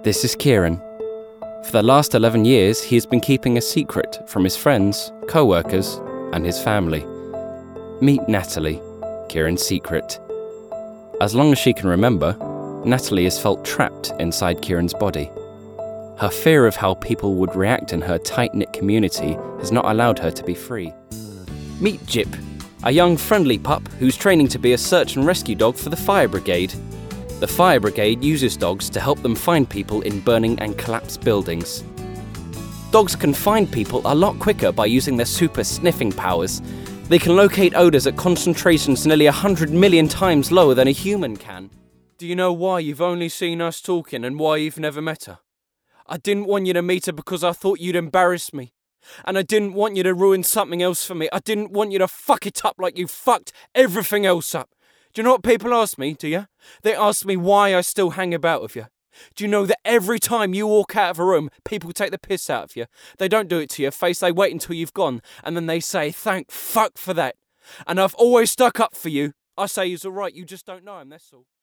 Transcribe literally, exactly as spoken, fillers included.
This is Kieran. For the last eleven years, he has been keeping a secret from his friends, co-workers, and his family. Meet Natalie, Kieran's secret. As long as she can remember, Natalie has felt trapped inside Kieran's body. Her fear of how people would react in her tight-knit community has not allowed her to be free. Meet Jip, a young friendly pup who's training to be a search and rescue dog for the fire brigade. The fire brigade uses dogs to help them find people in burning and collapsed buildings. Dogs can find people a lot quicker by using their super sniffing powers. They can locate odours at concentrations nearly one hundred million times lower than a human can. Do you know why you've only seen us talking and why you've never met her? I didn't want you to meet her because I thought you'd embarrass me. And I didn't want you to ruin something else for me. I didn't want you to fuck it up like you fucked everything else up. Do you know what people ask me, do you? They ask me why I still hang about with you. Do you know that every time you walk out of a room, people take the piss out of you? They don't do it to your face, they wait until you've gone, and then they say, thank fuck for that. And I've always stuck up for you. I say he's alright, you just don't know him, that's all.